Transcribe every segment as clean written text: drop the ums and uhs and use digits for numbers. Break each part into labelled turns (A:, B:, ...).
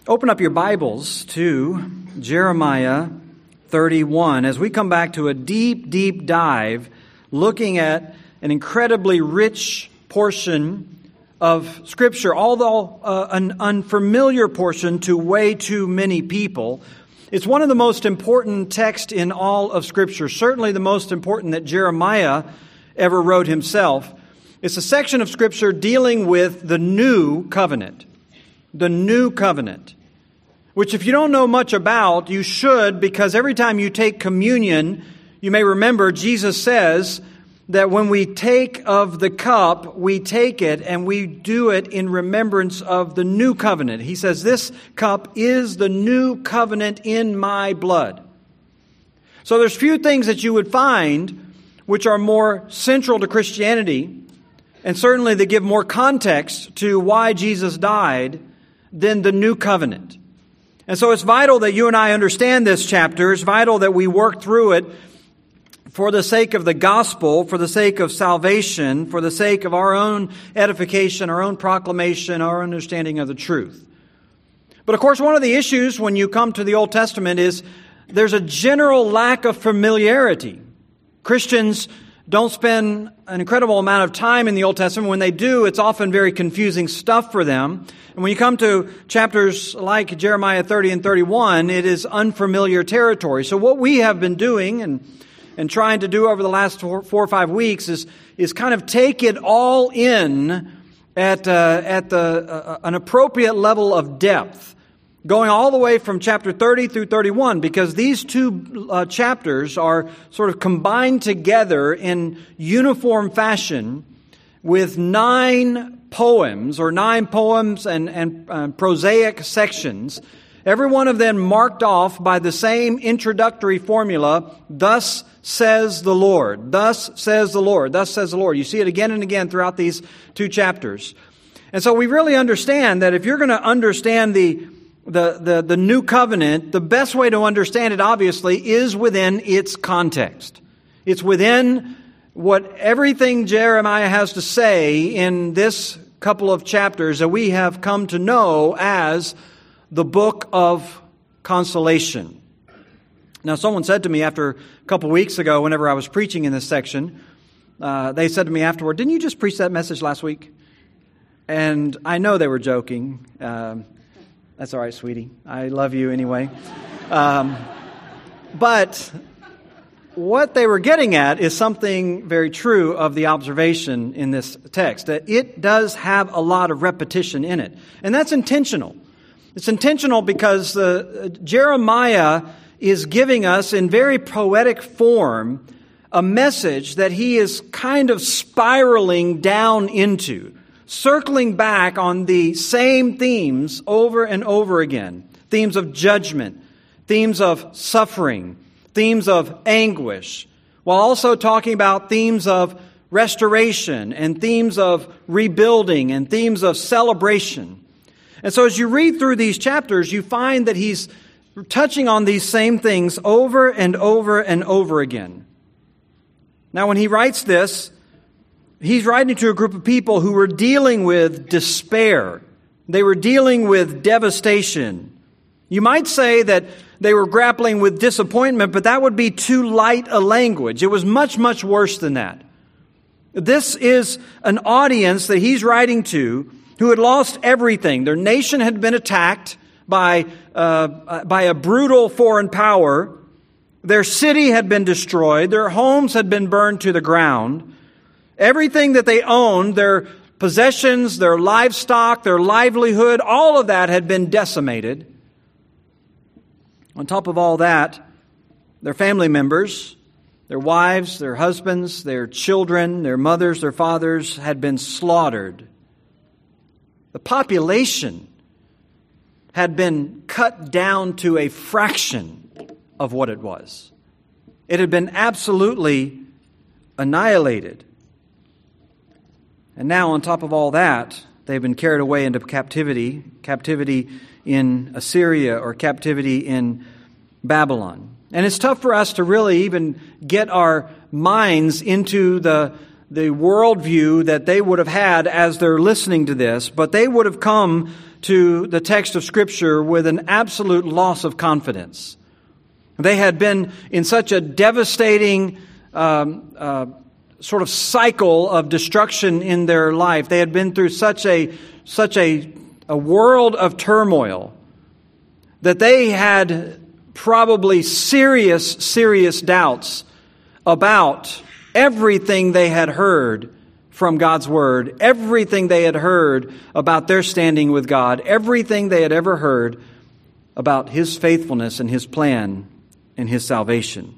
A: Open up your Bibles to Jeremiah 31 as we come back to a deep dive looking at an incredibly rich portion of Scripture, although an unfamiliar portion to way too many people. It's one of the most important texts in all of Scripture, certainly the most important that Jeremiah ever wrote himself. It's a section of Scripture dealing with the new covenant. The new covenant. Which if you don't know much about, you should, because every time you take communion, you may remember Jesus says that when we take of the cup, we take it and we do it in remembrance of the new covenant. He says, this cup is the new covenant in my blood. So there's few things that you would find which are more central to Christianity, and certainly they give more context to why Jesus died, than the new covenant. And so it's vital that you and I understand this chapter. It's vital that we work through it for the sake of the gospel, for the sake of salvation, for the sake of our own edification, our own proclamation, our understanding of the truth. But of course, one of the issues when you come to the Old Testament is there's a general lack of familiarity. Christians don't spend an incredible amount of time in the Old Testament. When they do, it's often very confusing stuff for them. And when you come to chapters like Jeremiah 30 and 31, it is unfamiliar territory. So what we have been doing and trying to do over the last 4 or 5 weeks is kind of take it all in at an appropriate level of depth, going all the way from chapter 30 through 31, because these two chapters are sort of combined together in uniform fashion with 9 poems and prosaic sections, every one of them marked off by the same introductory formula, thus says the Lord, thus says the Lord, thus says the Lord. You see it again and again throughout these 2 chapters. And so we really understand that if you're going to understand the new covenant, the best way to understand it, obviously, is within its context. It's within what everything Jeremiah has to say in this couple of chapters that we have come to know as the book of consolation. Now, someone said to me after a couple weeks ago, whenever I was preaching in this section, they said to me afterward, "Didn't you just preach that message last week?" And I know they were joking. That's all right, sweetie. I love you anyway. But what they were getting at is something very true of the observation in this text, that it does have a lot of repetition in it. And that's intentional. It's intentional because Jeremiah is giving us in very poetic form a message that he is kind of spiraling down into, circling back on the same themes over and over again. Themes of judgment, themes of suffering, themes of anguish, while also talking about themes of restoration and themes of rebuilding and themes of celebration. And so as you read through these chapters, you find that he's touching on these same things over and over and over again. Now, when he writes this, he's writing to a group of people who were dealing with despair. They were dealing with devastation. You might say that they were grappling with disappointment, but that would be too light a language. It was much, much worse than that. This is an audience that he's writing to who had lost everything. Their nation had been attacked by a brutal foreign power. Their city had been destroyed. Their homes had been burned to the ground. Everything that they owned, their possessions, their livestock, their livelihood, all of that had been decimated. On top of all that, their family members, their wives, their husbands, their children, their mothers, their fathers had been slaughtered. The population had been cut down to a fraction of what it was. It had been absolutely annihilated. And now, on top of all that, they've been carried away into captivity in Assyria or captivity in Babylon. And it's tough for us to really even get our minds into the worldview that they would have had as they're listening to this, but they would have come to the text of Scripture with an absolute loss of confidence. They had been in such a devastating sort of cycle of destruction in their life. They had been through such a world of turmoil that they had probably serious doubts about everything they had heard from God's Word, everything they had heard about their standing with God, everything they had ever heard about His faithfulness and His plan and His salvation.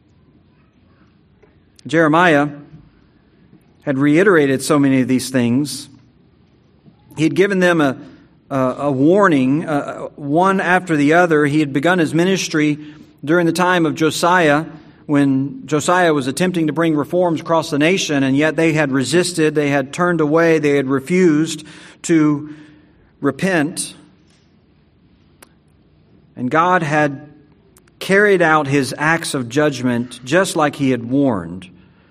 A: Jeremiah had reiterated so many of these things. He had given them a warning, one after the other. He had begun his ministry during the time of Josiah, when Josiah was attempting to bring reforms across the nation, and yet they had resisted, they had turned away, they had refused to repent. And God had carried out His acts of judgment just like He had warned.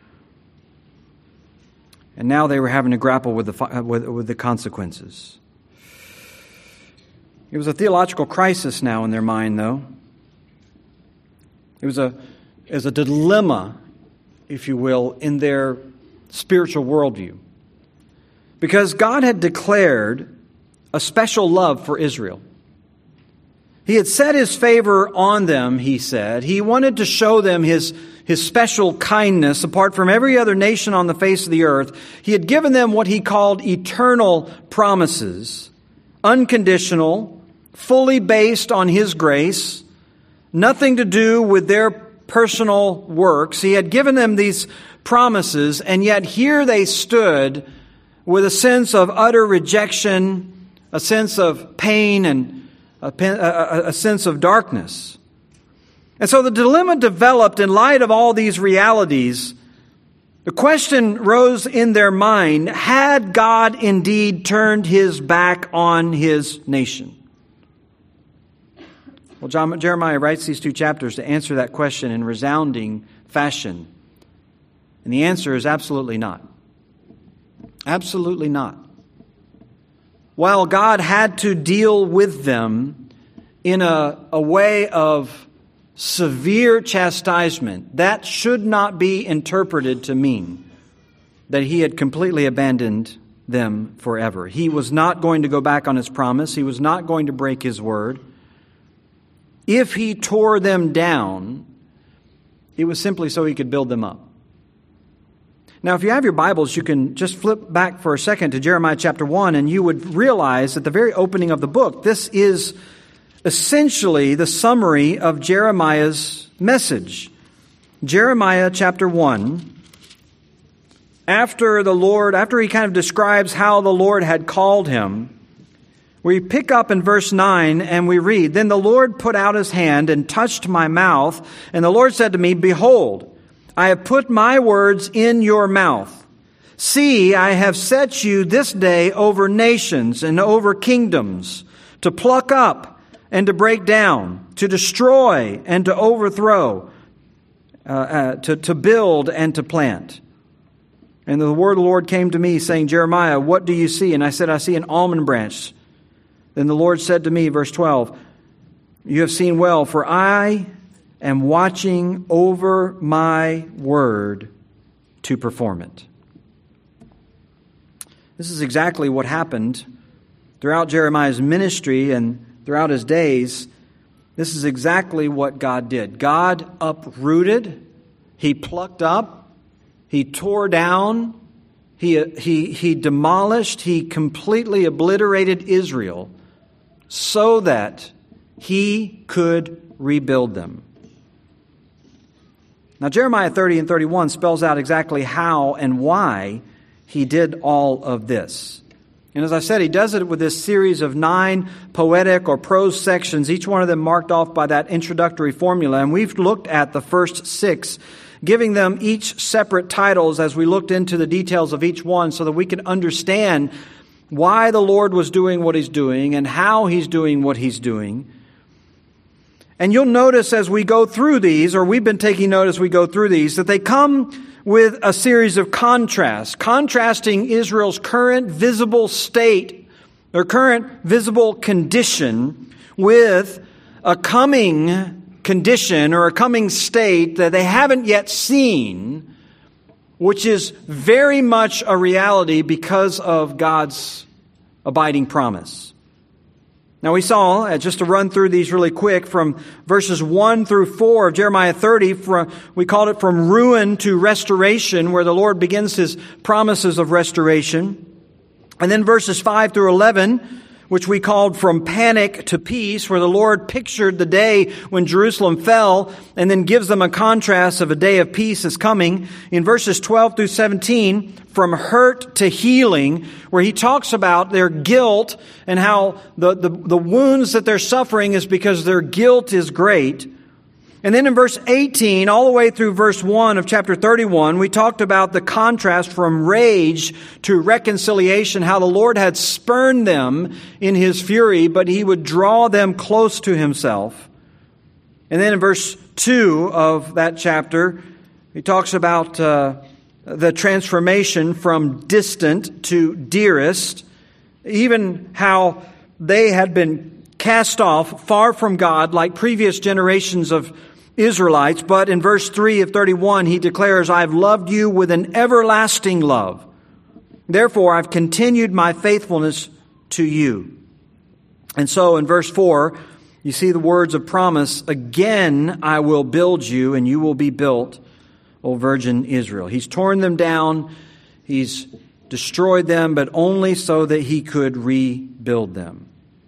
A: And now they were having to grapple with the consequences. It was a theological crisis now in their mind, though. It was a dilemma, if you will, in their spiritual worldview. Because God had declared a special love for Israel. He had set His favor on them, He said. He wanted to show them His special kindness apart from every other nation on the face of the earth. He had given them what He called eternal promises, unconditional, fully based on His grace, nothing to do with their personal works. He had given them these promises, and yet here they stood with a sense of utter rejection, a sense of pain, and a sense of darkness. And so the dilemma developed in light of all these realities. The question rose in their mind, had God indeed turned His back on His nation? Well, Jeremiah writes these 2 chapters to answer that question in resounding fashion. And the answer is absolutely not. Absolutely not. While God had to deal with them in a way of severe chastisement, that should not be interpreted to mean that He had completely abandoned them forever. He was not going to go back on His promise. He was not going to break His word. If He tore them down, it was simply so He could build them up. Now, if you have your Bibles, you can just flip back for a second to Jeremiah chapter 1, and you would realize at the very opening of the book, this is essentially the summary of Jeremiah's message. Jeremiah chapter 1, after He kind of describes how the Lord had called him, we pick up in verse 9 and we read, "Then the Lord put out His hand and touched my mouth, and the Lord said to me, Behold, I have put my words in your mouth. See, I have set you this day over nations and over kingdoms, to pluck up and to break down, to destroy and to overthrow, to build and to plant." And the word of the Lord came to me, saying, "Jeremiah, what do you see?" And I said, "I see an almond branch." Then the Lord said to me, verse 12, "You have seen well, for I am watching over my word to perform it." This is exactly what happened throughout Jeremiah's ministry and throughout his days. This is exactly what God did. God uprooted, He plucked up, He tore down, He demolished, He completely obliterated Israel so that He could rebuild them. Now, Jeremiah 30 and 31 spells out exactly how and why He did all of this. And as I said, He does it with this series of 9 poetic or prose sections, each one of them marked off by that introductory formula. And we've looked at the first 6, giving them each separate titles as we looked into the details of each one so that we could understand why the Lord was doing what He's doing and how He's doing what He's doing. And you'll notice as we go through these, or we've been taking note as we go through these, that they come with a series of contrasts, contrasting Israel's current visible state their current visible condition, with a coming condition or a coming state that they haven't yet seen, which is very much a reality because of God's abiding promise. Now we saw, just to run through these really quick, from verses 1 through 4 of Jeremiah 30, we called it from ruin to restoration, where the Lord begins His promises of restoration. And then verses 5 through 11, which we called from panic to peace, where the Lord pictured the day when Jerusalem fell and then gives them a contrast of a day of peace is coming. In verses 12 through 17, from hurt to healing, where He talks about their guilt and how the wounds that they're suffering is because their guilt is great. And then in verse 18, all the way through verse 1 of chapter 31, we talked about the contrast from rage to reconciliation, how the Lord had spurned them in His fury, but He would draw them close to Himself. And then in verse 2 of that chapter, He talks about the transformation from distant to dearest, even how they had been cast off far from God like previous generations of Israelites. But in verse 3 of 31, He declares, I have loved you with an everlasting love. Therefore, I've continued my faithfulness to you. And so in verse 4, you see the words of promise, again I will build you and you will be built, O virgin Israel. He's torn them down. He's destroyed them, but only so that He could rebuild them.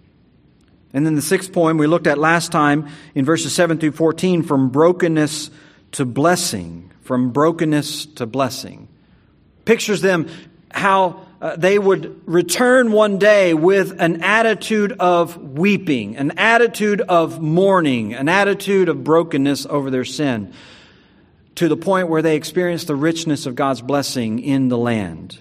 A: And then the sixth point we looked at last time in verses 7 through 14, from brokenness to blessing. From brokenness to blessing. Pictures them how they would return one day with an attitude of weeping, an attitude of mourning, an attitude of brokenness over their sin, to the point where they experience the richness of God's blessing in the land.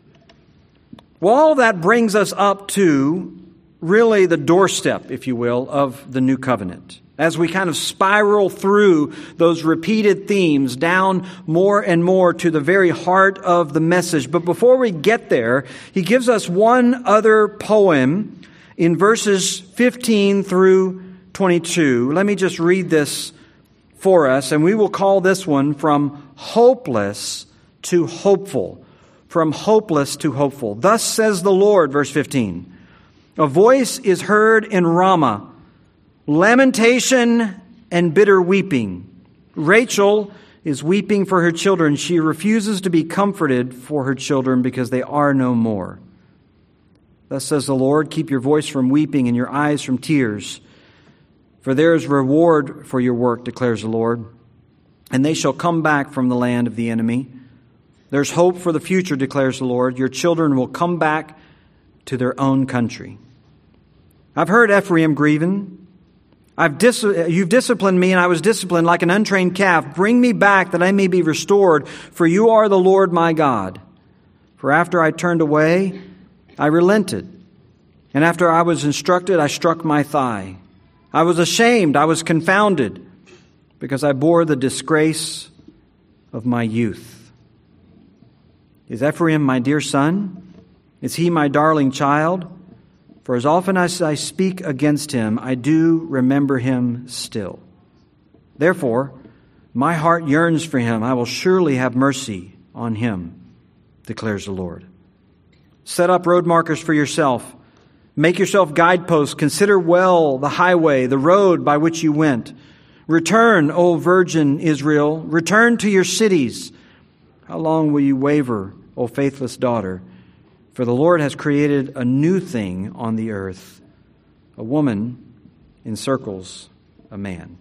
A: Well, all that brings us up to really the doorstep, if you will, of the new covenant. As we kind of spiral through those repeated themes down more and more to the very heart of the message. But before we get there, He gives us one other poem in verses 15 through 22. Let me just read this for us, and we will call this one From Hopeless to Hopeful. From hopeless to hopeful. Thus says the Lord, verse 15. A voice is heard in Ramah, lamentation and bitter weeping. Rachel is weeping for her children. She refuses to be comforted for her children because they are no more. Thus says the Lord, keep your voice from weeping and your eyes from tears. For there is reward for your work, declares the Lord. And they shall come back from the land of the enemy. There's hope for the future, declares the Lord. Your children will come back to their own country. I've heard Ephraim grieving. You've disciplined me, and I was disciplined like an untrained calf. Bring me back that I may be restored, for you are the Lord my God. For after I turned away, I relented. And after I was instructed, I struck my thigh. I was ashamed, I was confounded, because I bore the disgrace of my youth. Is Ephraim my dear son? Is he my darling child? For as often as I speak against him, I do remember him still. Therefore, my heart yearns for him. I will surely have mercy on him, declares the Lord. Set up road markers for yourself. Make yourself guideposts. Consider well the highway, the road by which you went. Return, O virgin Israel. Return to your cities. How long will you waver, O faithless daughter? For the Lord has created a new thing on the earth. A woman encircles a man.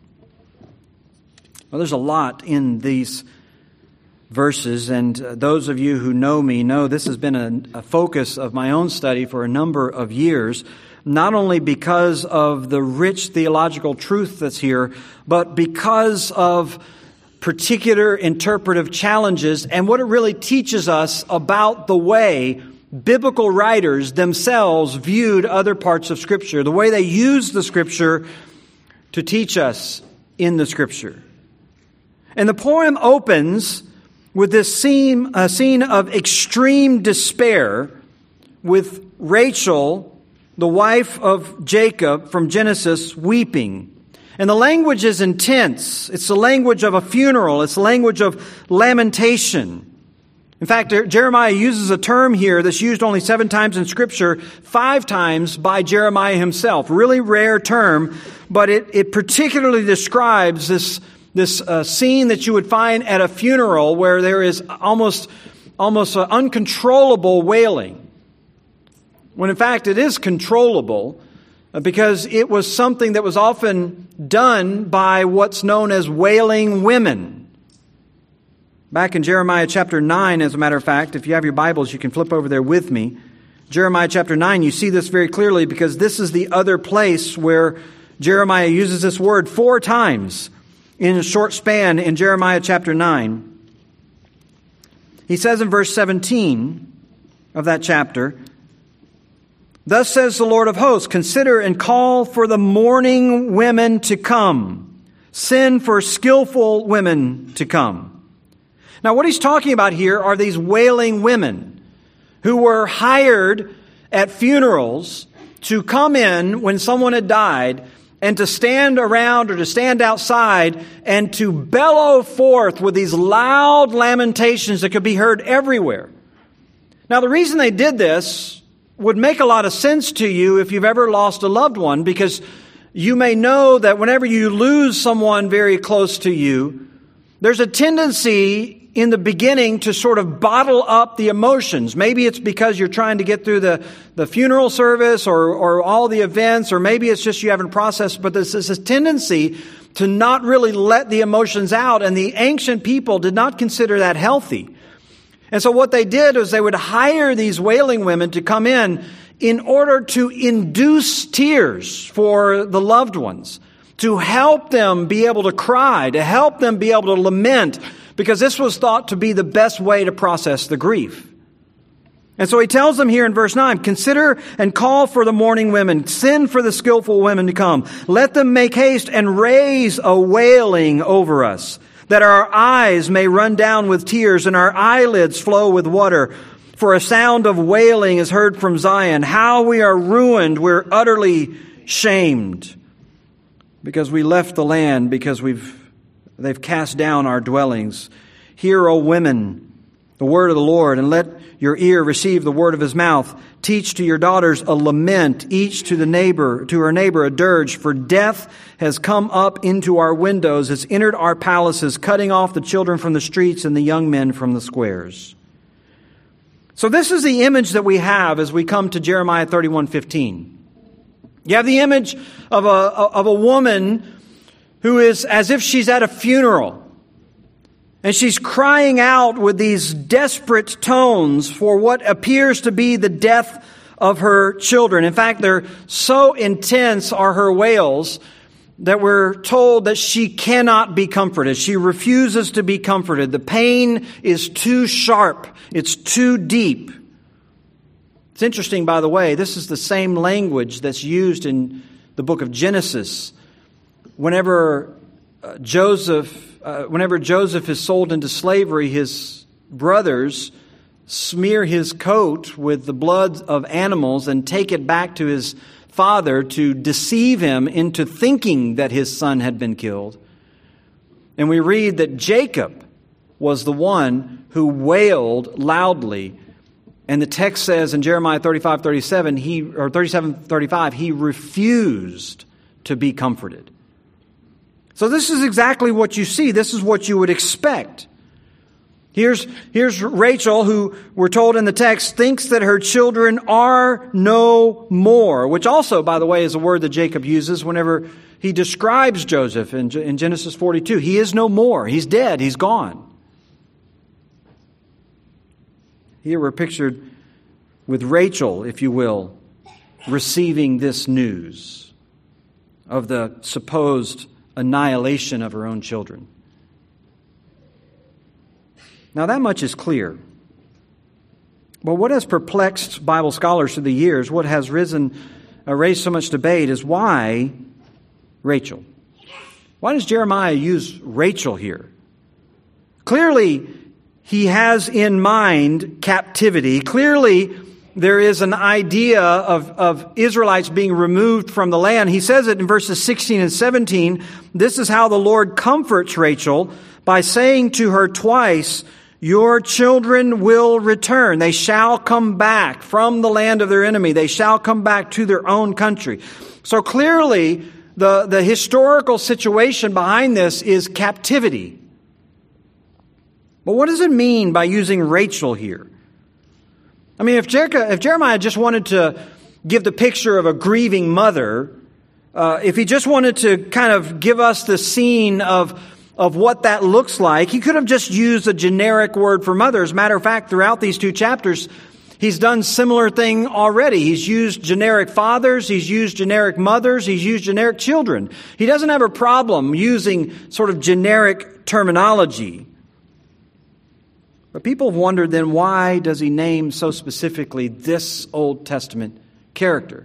A: Well, there's a lot in these verses, and those of you who know me know this has been a focus of my own study for a number of years, not only because of the rich theological truth that's here, but because of particular interpretive challenges and what it really teaches us about the way biblical writers themselves viewed other parts of Scripture, the way they used the Scripture to teach us in the Scripture. And the poem opens with this scene of extreme despair, with Rachel the wife of Jacob from Genesis, weeping. And the language is intense. It's the language of a funeral. It's the language of lamentation. In fact, Jeremiah uses a term here that's used only 7 times in Scripture, 5 times by Jeremiah himself. Really rare term, but it particularly describes this scene that you would find at a funeral where there is almost uncontrollable wailing. When in fact it is controllable, because it was something that was often done by what's known as wailing women. Back in Jeremiah chapter 9, as a matter of fact, if you have your Bibles, you can flip over there with me. Jeremiah chapter 9, you see this very clearly because this is the other place where Jeremiah uses this word 4 times in a short span in Jeremiah chapter 9. He says in verse 17 of that chapter, "Thus says the Lord of hosts, consider and call for the mourning women to come. Send for skillful women to come." Now, what he's talking about here are these wailing women who were hired at funerals to come in when someone had died and to stand around or to stand outside and to bellow forth with these loud lamentations that could be heard everywhere. Now, the reason they did this would make a lot of sense to you if you've ever lost a loved one, because you may know that whenever you lose someone very close to you, there's a tendency in the beginning to sort of bottle up the emotions. Maybe it's because you're trying to get through the funeral service or all the events, or maybe it's just you haven't processed, but there's this tendency to not really let the emotions out, and the ancient people did not consider that healthy. And so what they did was they would hire these wailing women to come in order to induce tears for the loved ones, to help them be able to cry, to help them be able to lament, because this was thought to be the best way to process the grief. And so he tells them here in verse 9, "Consider and call for the mourning women. Send for the skillful women to come. Let them make haste and raise a wailing over us, that our eyes may run down with tears and our eyelids flow with water. For a sound of wailing is heard from Zion. How we are ruined, we're utterly shamed. Because we left the land, because they've cast down our dwellings. Hear, O women, the word of the Lord, and let your ear receive the word of his mouth. Teach to your daughters a lament, each to her neighbor a dirge, for death has come up into our windows, has entered our palaces, cutting off the children from the streets and the young men from the squares." So this is the image that we have as we come to Jeremiah 31:15. You have the image of a woman who is as if she's at a funeral. And she's crying out with these desperate tones for what appears to be the death of her children. In fact, they're so intense are her wails that we're told that she cannot be comforted. She refuses to be comforted. The pain is too sharp. It's too deep. It's interesting, by the way, this is the same language that's used in the book of Genesis. Whenever Joseph is sold into slavery, his brothers smear his coat with the blood of animals and take it back to his father to deceive him into thinking that his son had been killed. And we read that Jacob was the one who wailed loudly. And the text says in Jeremiah 37:35, he refused to be comforted. So this is exactly what you see. This is what you would expect. Here's Rachel, who we're told in the text thinks that her children are no more, which also, by the way, is a word that Jacob uses whenever he describes Joseph in Genesis 42. He is no more. He's dead. He's gone. Here we're pictured with Rachel, if you will, receiving this news of the supposed annihilation of her own children. Now that much is clear. But what has perplexed Bible scholars through the years, what has raised so much debate, is why Rachel? Why does Jeremiah use Rachel here? Clearly, he has in mind captivity. Clearly, there is an idea of Israelites being removed from the land. He says it in verses 16 and 17. This is how the Lord comforts Rachel by saying to her twice, your children will return. They shall come back from the land of their enemy. They shall come back to their own country. So clearly, the historical situation behind this is captivity. But what does it mean by using Rachel here? I mean, if Jeremiah just wanted to give the picture of a grieving mother, if he just wanted to kind of give us the scene of what that looks like, he could have just used a generic word for mother. As a matter of fact, throughout these two chapters, he's done similar thing already. He's used generic fathers, he's used generic mothers, he's used generic children. He doesn't have a problem using sort of generic terminology. But people have wondered then, why does he name so specifically this Old Testament character?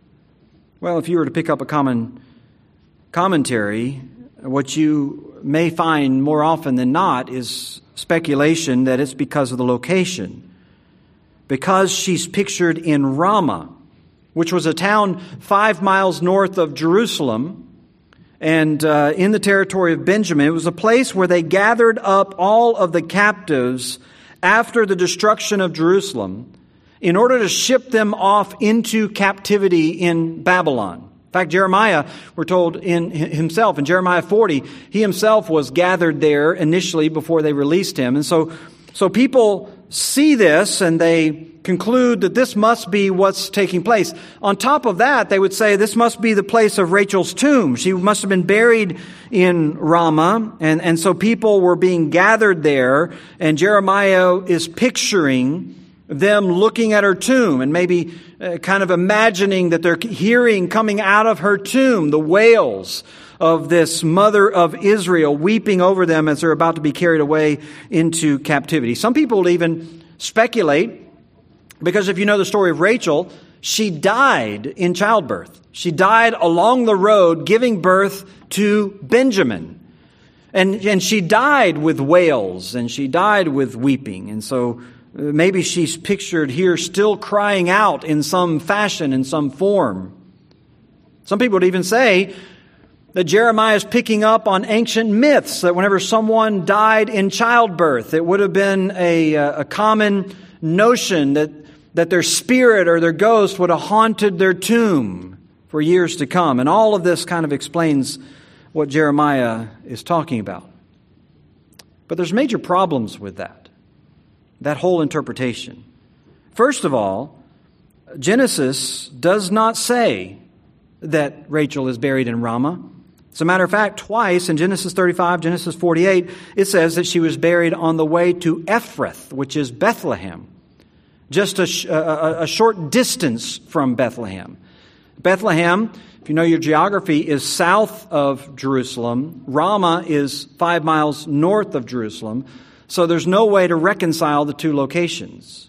A: Well, if you were to pick up a common commentary, what you may find more often than not is speculation that it's because of the location. Because she's pictured in Ramah, which was a town 5 miles north of Jerusalem, and in the territory of Benjamin. It was a place where they gathered up all of the captives after the destruction of Jerusalem in order to ship them off into captivity in Babylon. In fact, Jeremiah, we're told in himself, in Jeremiah 40, he himself was gathered there initially before they released him. And so people see this and they conclude that this must be what's taking place. On top of that, they would say this must be the place of Rachel's tomb. She must have been buried in Ramah, and so people were being gathered there, and Jeremiah is picturing them looking at her tomb and maybe kind of imagining that they're hearing coming out of her tomb the wails of this mother of Israel weeping over them as they're about to be carried away into captivity. Some people would even speculate, because if you know the story of Rachel, she died in childbirth. She died along the road giving birth to Benjamin. And she died with wails and she died with weeping. And so maybe she's pictured here still crying out in some fashion, in some form. Some people would even say that Jeremiah is picking up on ancient myths, that whenever someone died in childbirth, it would have been a common notion that their spirit or their ghost would have haunted their tomb for years to come. And all of this kind of explains what Jeremiah is talking about. But there's major problems with that whole interpretation. First of all, Genesis does not say that Rachel is buried in Ramah. As a matter of fact, twice in Genesis 35, Genesis 48, it says that she was buried on the way to Ephrath, which is Bethlehem, just a short distance from Bethlehem. Bethlehem, if you know your geography, is south of Jerusalem. Ramah is 5 miles north of Jerusalem. So there's no way to reconcile the two locations.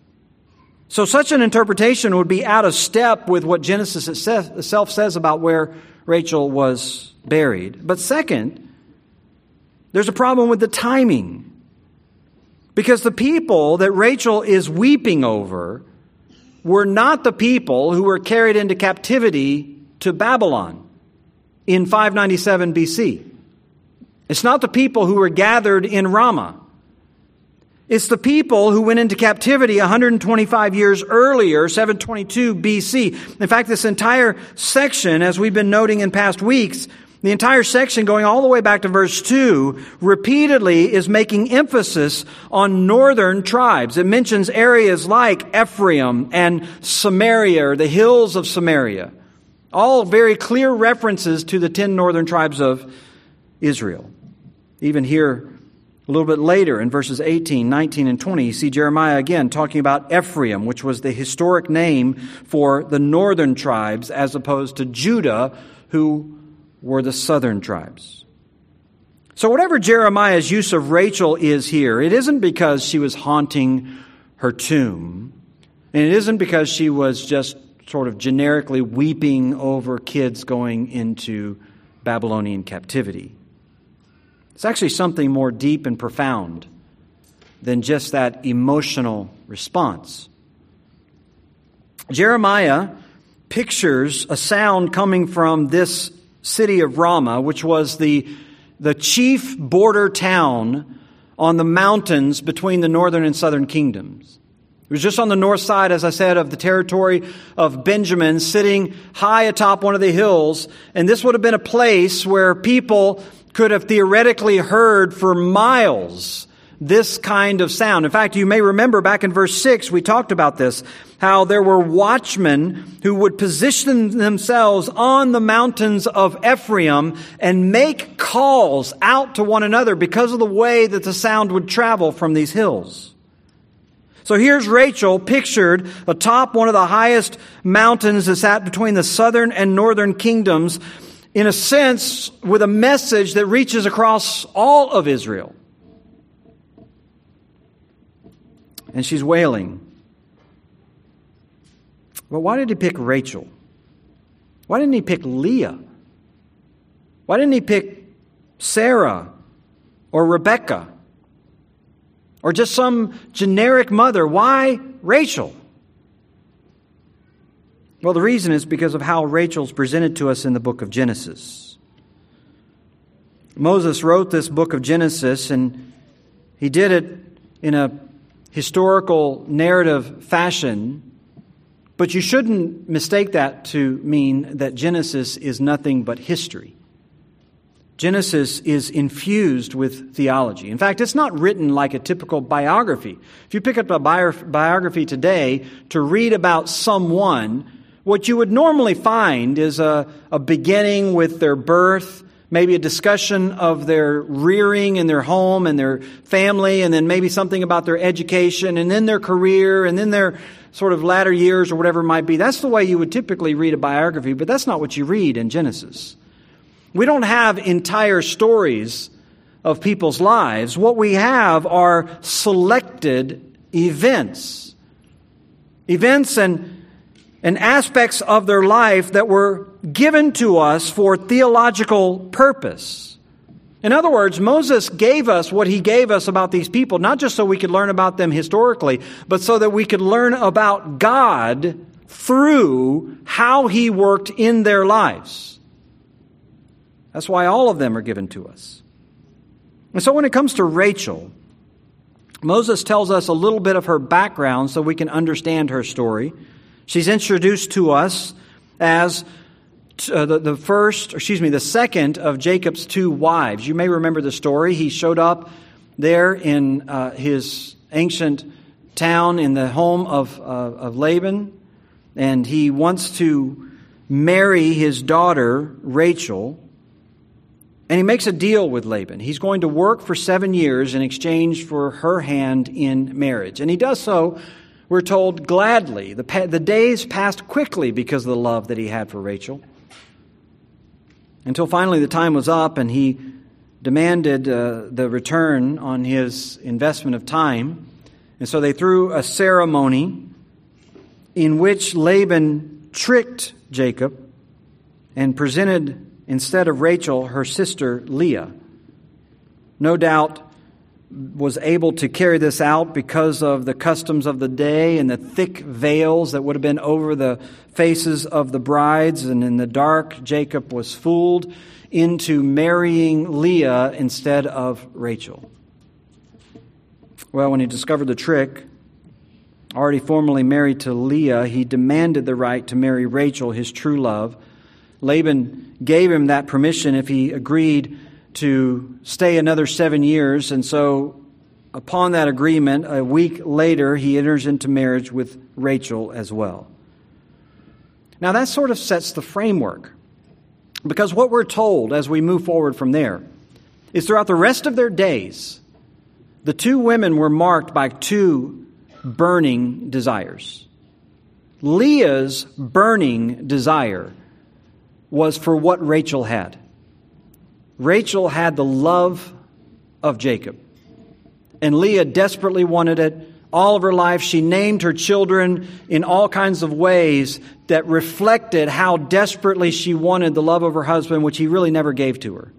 A: So such an interpretation would be out of step with what Genesis itself says about where Rachel was buried. But second, there's a problem with the timing. Because the people that Rachel is weeping over were not the people who were carried into captivity to Babylon in 597 BC. It's not the people who were gathered in Ramah. It's the people who went into captivity 125 years earlier, 722 BC. In fact, this entire section, as we've been noting in past weeks, the entire section going all the way back to verse 2 repeatedly is making emphasis on northern tribes. It mentions areas like Ephraim and Samaria, or the hills of Samaria. All very clear references to the 10 northern tribes of Israel. Even here, a little bit later in verses 18, 19, and 20, you see Jeremiah again talking about Ephraim, which was the historic name for the northern tribes, as opposed to Judah, who were the southern tribes. So whatever Jeremiah's use of Rachel is here, it isn't because she was haunting her tomb, and it isn't because she was just sort of generically weeping over kids going into Babylonian captivity. It's actually something more deep and profound than just that emotional response. Jeremiah pictures a sound coming from this city of Ramah, which was the chief border town on the mountains between the northern and southern kingdoms. It was just on the north side, as I said, of the territory of Benjamin, sitting high atop one of the hills. And this would have been a place where people could have theoretically heard for miles this kind of sound. In fact, you may remember back in verse 6, we talked about this, how there were watchmen who would position themselves on the mountains of Ephraim and make calls out to one another because of the way that the sound would travel from these hills. So here's Rachel pictured atop one of the highest mountains that sat between the southern and northern kingdoms, in a sense, with a message that reaches across all of Israel. And she's wailing. Well, why did he pick Rachel? Why didn't he pick Leah? Why didn't he pick Sarah or Rebecca? Or just some generic mother? Why Rachel? Well, the reason is because of how Rachel's presented to us in the book of Genesis. Moses wrote this book of Genesis, and he did it in a historical narrative fashion. But you shouldn't mistake that to mean that Genesis is nothing but history. Genesis is infused with theology. In fact, it's not written like a typical biography. If you pick up a biography today to read about someone, what you would normally find is a beginning with their birth, maybe a discussion of their rearing in their home and their family, and then maybe something about their education, and then their career, and then their sort of latter years or whatever it might be. That's the way you would typically read a biography, but that's not what you read in Genesis. We don't have entire stories of people's lives. What we have are selected events. Events and aspects of their life that were given to us for theological purpose. In other words, Moses gave us what he gave us about these people, not just so we could learn about them historically, but so that we could learn about God through how he worked in their lives. That's why all of them are given to us. And so when it comes to Rachel, Moses tells us a little bit of her background so we can understand her story. She's introduced to us as the second of Jacob's two wives. You may remember the story. He showed up there in his ancient town in the home of Laban, and he wants to marry his daughter, Rachel. And he makes a deal with Laban. He's going to work for 7 years in exchange for her hand in marriage. And he does so, we're told, gladly. The days passed quickly because of the love that he had for Rachel. Until finally the time was up and he demanded the return on his investment of time. And so they threw a ceremony in which Laban tricked Jacob and presented, instead of Rachel, her sister Leah. No doubt was able to carry this out because of the customs of the day and the thick veils that would have been over the faces of the brides. And in the dark, Jacob was fooled into marrying Leah instead of Rachel. Well, when he discovered the trick, already formerly married to Leah, he demanded the right to marry Rachel, his true love. Laban gave him that permission if he agreed to stay another 7 years. And so upon that agreement, a week later, he enters into marriage with Rachel as well. Now that sort of sets the framework, because what we're told as we move forward from there is throughout the rest of their days, the two women were marked by two burning desires. Leah's burning desire was for what Rachel had. Rachel had the love of Jacob, and Leah desperately wanted it. All of her life, she named her children in all kinds of ways that reflected how desperately she wanted the love of her husband, which he really never gave to her.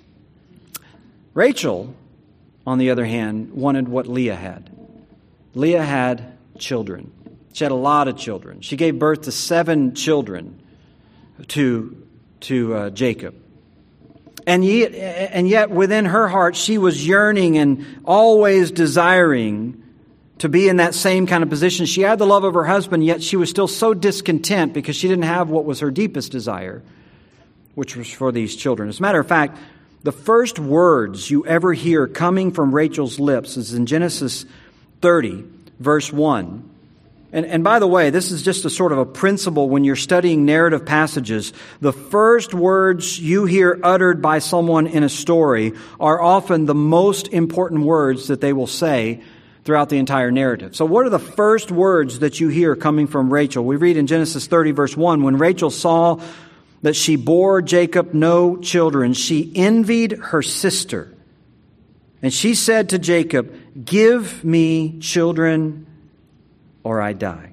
A: Rachel, on the other hand, wanted what Leah had. Leah had children. She had a lot of children. She gave birth to 7 children to Jacob. And yet within her heart, she was yearning and always desiring to be in that same kind of position. She had the love of her husband, yet she was still so discontent because she didn't have what was her deepest desire, which was for these children. As a matter of fact, the first words you ever hear coming from Rachel's lips is in Genesis 30, verse 1. And by the way, this is just a sort of a principle when you're studying narrative passages. The first words you hear uttered by someone in a story are often the most important words that they will say throughout the entire narrative. So what are the first words that you hear coming from Rachel? We read in Genesis 30, verse 1, when Rachel saw that she bore Jacob no children, she envied her sister. And she said to Jacob, "Give me children or I die."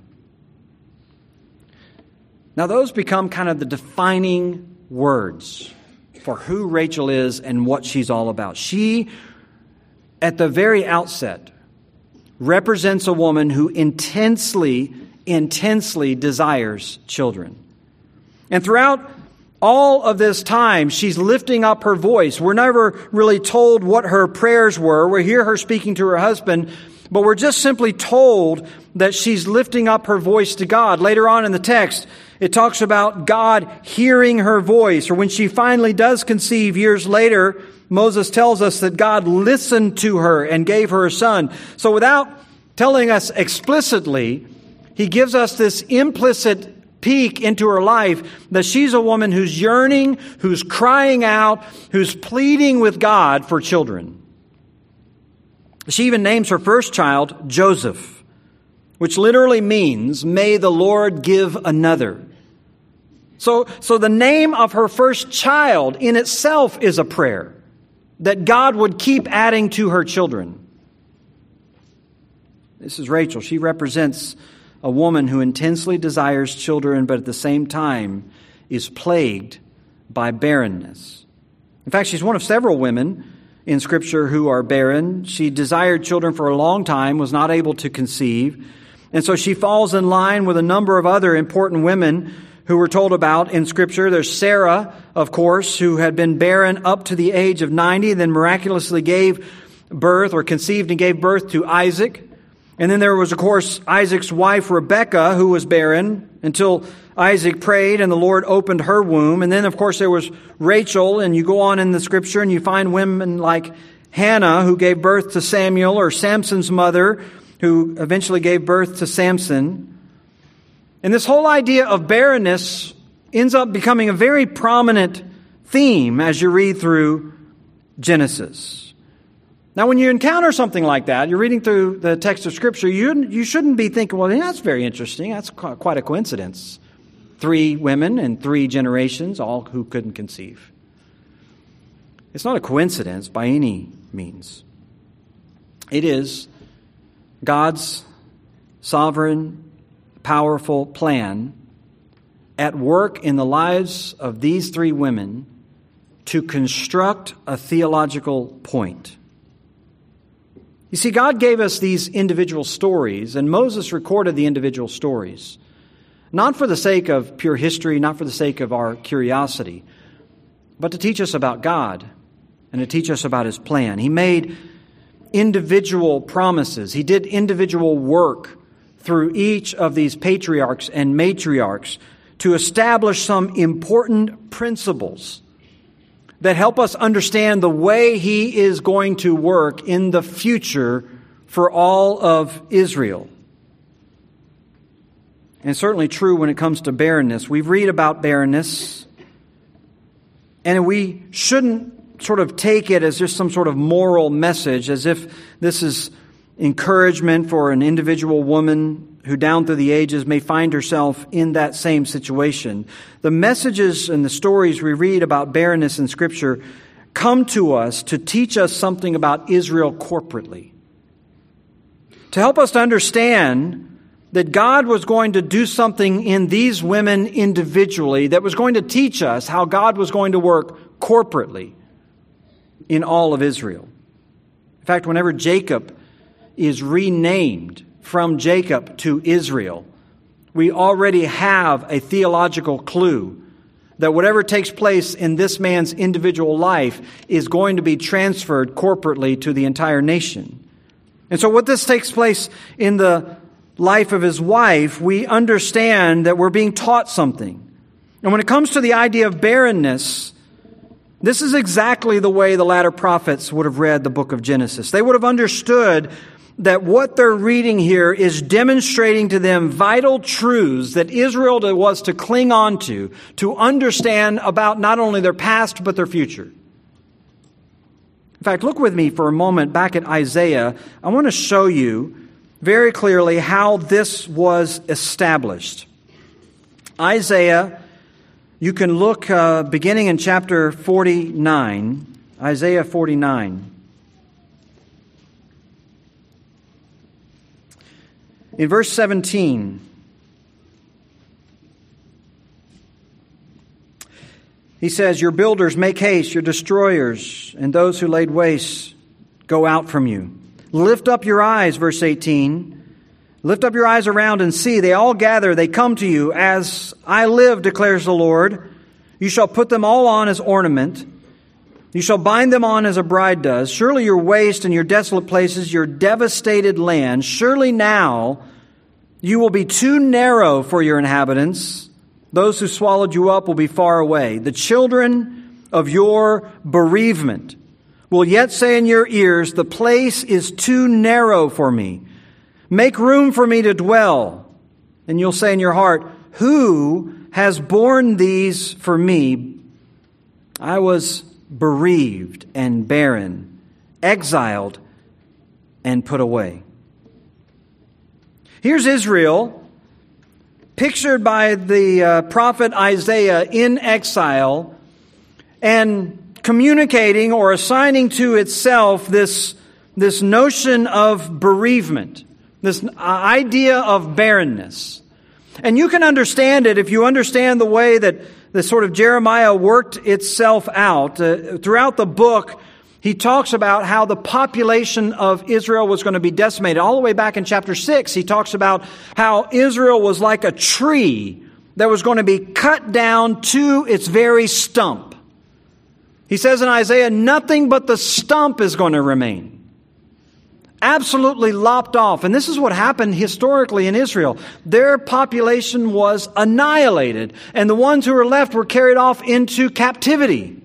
A: Now those become kind of the defining words for who Rachel is and what she's all about. She, at the very outset, represents a woman who intensely desires children. And throughout all of this time, she's lifting up her voice. We're never really told what her prayers were. We hear her speaking to her husband, but we're just simply told that she's lifting up her voice to God. Later on in the text, it talks about God hearing her voice, or when she finally does conceive years later, Moses tells us that God listened to her and gave her a son. So without telling us explicitly, he gives us this implicit peek into her life that she's a woman who's yearning, who's crying out, who's pleading with God for children. She even names her first child Joseph, which literally means, "May the Lord give another." So the name of her first child in itself is a prayer that God would keep adding to her children. This is Rachel. She represents a woman who intensely desires children, but at the same time is plagued by barrenness. In fact, she's one of several women in Scripture who are barren. She desired children for a long time, was not able to conceive. And so she falls in line with a number of other important women who we're told about in Scripture. There's Sarah, of course, who had been barren up to the age of 90, then miraculously gave birth or conceived and gave birth to Isaac. And then there was, of course, Isaac's wife, Rebekah, who was barren until Isaac prayed and the Lord opened her womb. And then, of course, there was Rachel, and you go on in the Scripture and you find women like Hannah, who gave birth to Samuel, or Samson's mother, who eventually gave birth to Samson. And this whole idea of barrenness ends up becoming a very prominent theme as you read through Genesis. Now, when you encounter something like that, you're reading through the text of Scripture, you shouldn't be thinking, well, that's very interesting. That's quite a coincidence. 3 women and 3 generations, all who couldn't conceive. It's not a coincidence by any means. It is God's sovereign, powerful plan at work in the lives of these 3 women to construct a theological point. You see, God gave us these individual stories, and Moses recorded the individual stories, not for the sake of pure history, not for the sake of our curiosity, but to teach us about God and to teach us about His plan. He made individual promises. He did individual work through each of these patriarchs and matriarchs to establish some important principles that help us understand the way He is going to work in the future for all of Israel. And certainly true when it comes to barrenness. We read about barrenness, and we shouldn't sort of take it as just some sort of moral message, as if this is encouragement for an individual woman who down through the ages may find herself in that same situation. The messages and the stories we read about barrenness in Scripture come to us to teach us something about Israel corporately. To help us to understand that God was going to do something in these women individually that was going to teach us how God was going to work corporately in all of Israel. In fact, whenever Jacob is renamed from Jacob to Israel, we already have a theological clue that whatever takes place in this man's individual life is going to be transferred corporately to the entire nation. And so what this takes place in the life of his wife, we understand that we're being taught something. And when it comes to the idea of barrenness, this is exactly the way the latter prophets would have read the book of Genesis. They would have understood that what they're reading here is demonstrating to them vital truths that Israel was to cling on to understand about not only their past, but their future. In fact, look with me for a moment back at Isaiah. I want to show you very clearly how this was established. Isaiah, you can look beginning in chapter 49, Isaiah 49. In verse 17, he says, "Your builders make haste, your destroyers, and those who laid waste go out from you. Lift up your eyes," verse 18. "Lift up your eyes around and see. They all gather, they come to you. As I live, declares the Lord, you shall put them all on as ornament. You shall bind them on as a bride does. Surely your waste and your desolate places, your devastated land, surely now you will be too narrow for your inhabitants. Those who swallowed you up will be far away. The children of your bereavement will yet say in your ears, the place is too narrow for me. Make room for me to dwell. And you'll say in your heart, who has borne these for me? I was bereaved and barren, exiled and put away." Here's Israel, pictured by the prophet Isaiah in exile, and communicating or assigning to itself this notion of bereavement, this idea of barrenness. And you can understand it if you understand the way that the sort of Jeremiah worked itself out. Throughout the book, he talks about how the population of Israel was going to be decimated. All the way back in chapter 6, he talks about how Israel was like a tree that was going to be cut down to its very stump. He says in Isaiah, nothing but the stump is going to remain. Absolutely lopped off. And this is what happened historically in Israel. Their population was annihilated, and the ones who were left were carried off into captivity.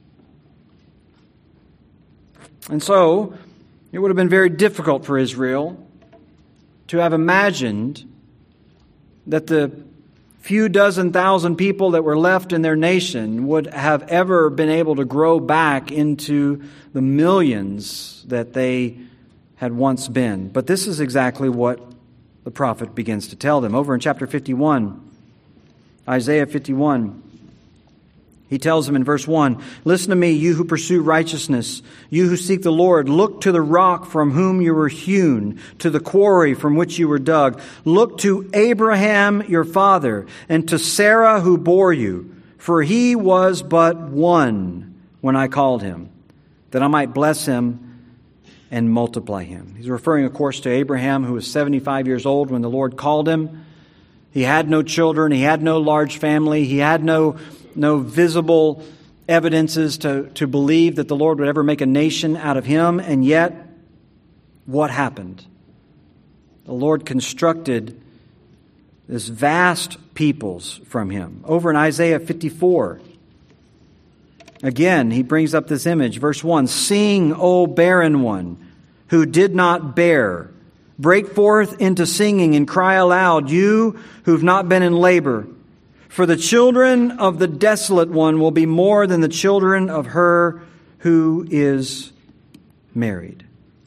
A: And so, it would have been very difficult for Israel to have imagined that the few dozen thousand people that were left in their nation would have ever been able to grow back into the millions that they had once been. But this is exactly what the prophet begins to tell them. Over in chapter 51, Isaiah 51, he tells them in verse 1, "Listen to me, you who pursue righteousness, you who seek the Lord. Look to the rock from whom you were hewn, to the quarry from which you were dug. Look to Abraham your father, and to Sarah who bore you. For he was but one when I called him, that I might bless him and multiply him." He's referring, of course, to Abraham, who was 75 years old when the Lord called him. He had no children. He had no large family. He had no visible evidences to believe that the Lord would ever make a nation out of him. And yet, what happened? The Lord constructed this vast peoples from him. Over in Isaiah 54, again, he brings up this image. Verse 1, "Sing, O barren one, who did not bear. Break forth into singing and cry aloud, you who've not been in labor. For the children of the desolate one will be more than the children of her who is married."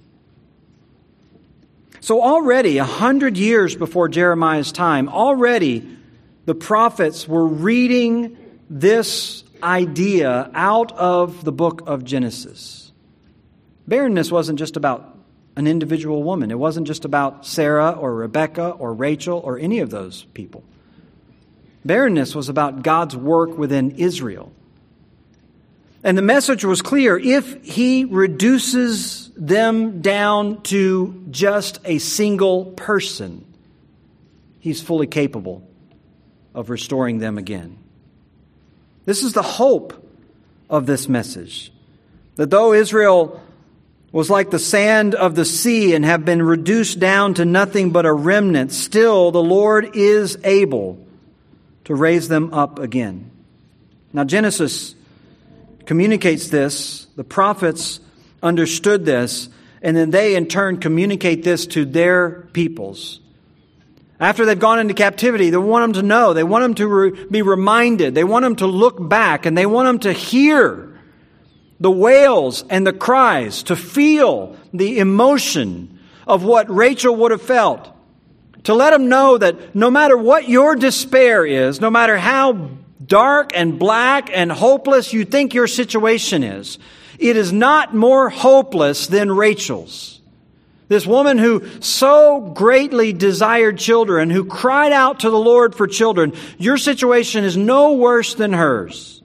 A: So already 100 years before Jeremiah's time, already the prophets were reading this idea out of the book of Genesis. Barrenness wasn't just about an individual woman. It wasn't just about Sarah or Rebecca or Rachel or any of those people. Barrenness was about God's work within Israel. And the message was clear. If he reduces them down to just a single person, He's fully capable of restoring them again. This is the hope of this message. That though Israel was like the sand of the sea and have been reduced down to nothing but a remnant, still the Lord is able to raise them up again. Now Genesis communicates this. The prophets understood this, and then they in turn communicate this to their peoples. After they've gone into captivity, they want them to know. They want them to be reminded. They want them to look back, and they want them to hear the wails and the cries, to feel the emotion of what Rachel would have felt. To let them know that no matter what your despair is, no matter how dark and black and hopeless you think your situation is, it is not more hopeless than Rachel's. This woman who so greatly desired children, who cried out to the Lord for children, your situation is no worse than hers.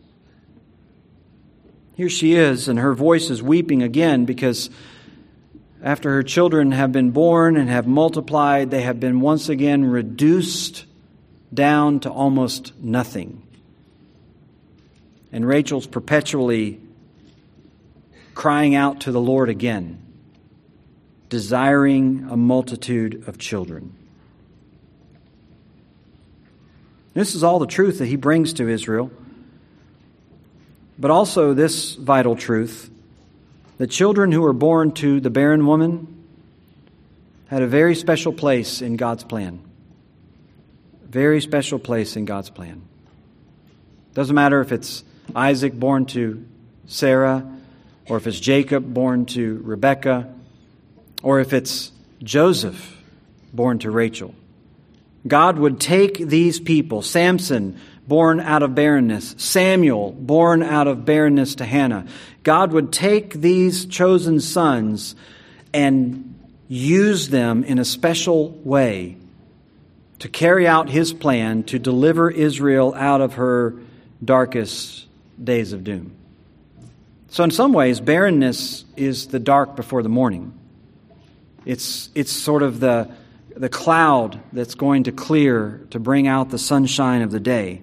A: Here she is, and her voice is weeping again because after her children have been born and have multiplied, they have been once again reduced down to almost nothing. And Rachel's perpetually crying out to the Lord again, desiring a multitude of children. This is all the truth that he brings to Israel. But also this vital truth, the children who were born to the barren woman had a very special place in God's plan. Very special place in God's plan. Doesn't matter if it's Isaac born to Sarah, or if it's Jacob born to Rebekah, or if it's Joseph born to Rachel. God would take these people, Samson, born out of barrenness, Samuel, born out of barrenness to Hannah. God would take these chosen sons and use them in a special way to carry out His plan to deliver Israel out of her darkest days of doom. So in some ways, barrenness is the dark before the morning. It's sort of the cloud that's going to clear to bring out the sunshine of the day.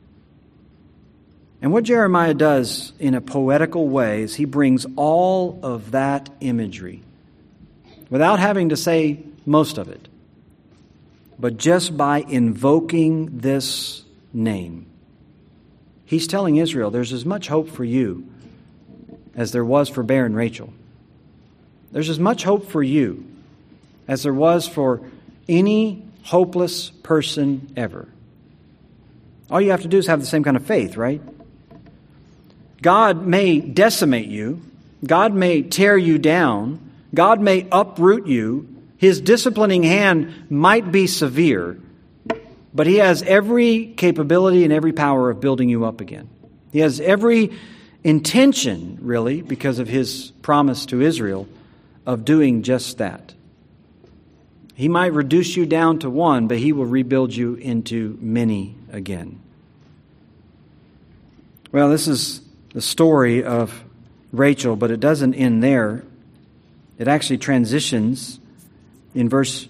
A: And what Jeremiah does in a poetical way is he brings all of that imagery without having to say most of it, but just by invoking this name. He's telling Israel there's as much hope for you as there was for barren Rachel. There's as much hope for you as there was for any hopeless person ever. All you have to do is have the same kind of faith, right? God may decimate you. God may tear you down. God may uproot you. His disciplining hand might be severe, but He has every capability and every power of building you up again. He has every intention, really, because of His promise to Israel, of doing just that. He might reduce you down to one, but He will rebuild you into many again. Well, this is the story of Rachel, but it doesn't end there. It actually transitions in verse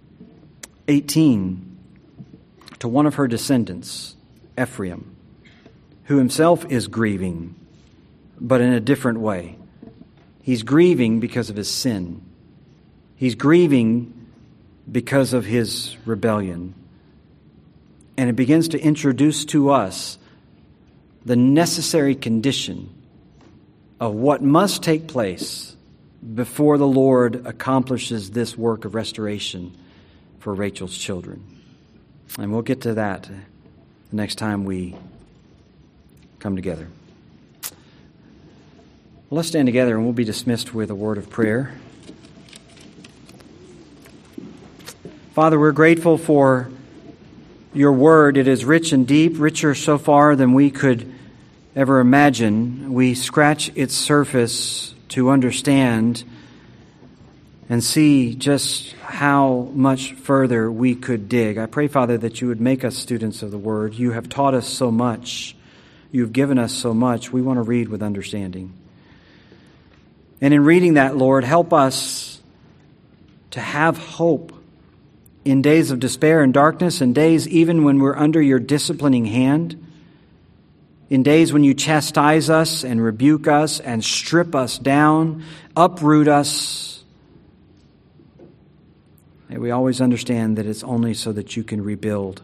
A: 18 to one of her descendants, Ephraim, who himself is grieving, but in a different way. He's grieving because of his sin. He's grieving because of his rebellion. And it begins to introduce to us the necessary condition of what must take place before the Lord accomplishes this work of restoration for Rachel's children. And we'll get to that the next time we come together. Well, let's stand together and we'll be dismissed with a word of prayer. Father, we're grateful for your word. It is rich and deep, richer so far than we could ever imagine. We scratch its surface to understand and see just how much further we could dig. I pray, Father, that you would make us students of the word. You have taught us so much. You've given us so much. We want to read with understanding. And in reading that, Lord, help us to have hope in days of despair and darkness, in days even when we're under your disciplining hand, in days when you chastise us and rebuke us and strip us down, uproot us. May we always understand that it's only so that you can rebuild,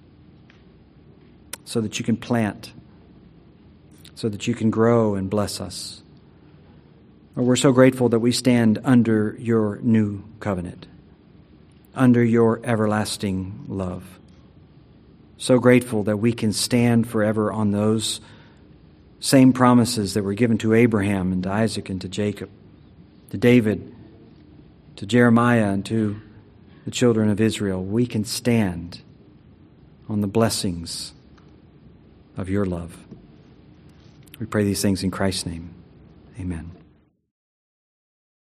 A: so that you can plant, so that you can grow and bless us. Lord, we're so grateful that we stand under your new covenant, under your everlasting love. So grateful that we can stand forever on those same promises that were given to Abraham and to Isaac and to Jacob, to David, to Jeremiah, and to the children of Israel. We can stand on the blessings of your love. We pray these things in Christ's name. Amen.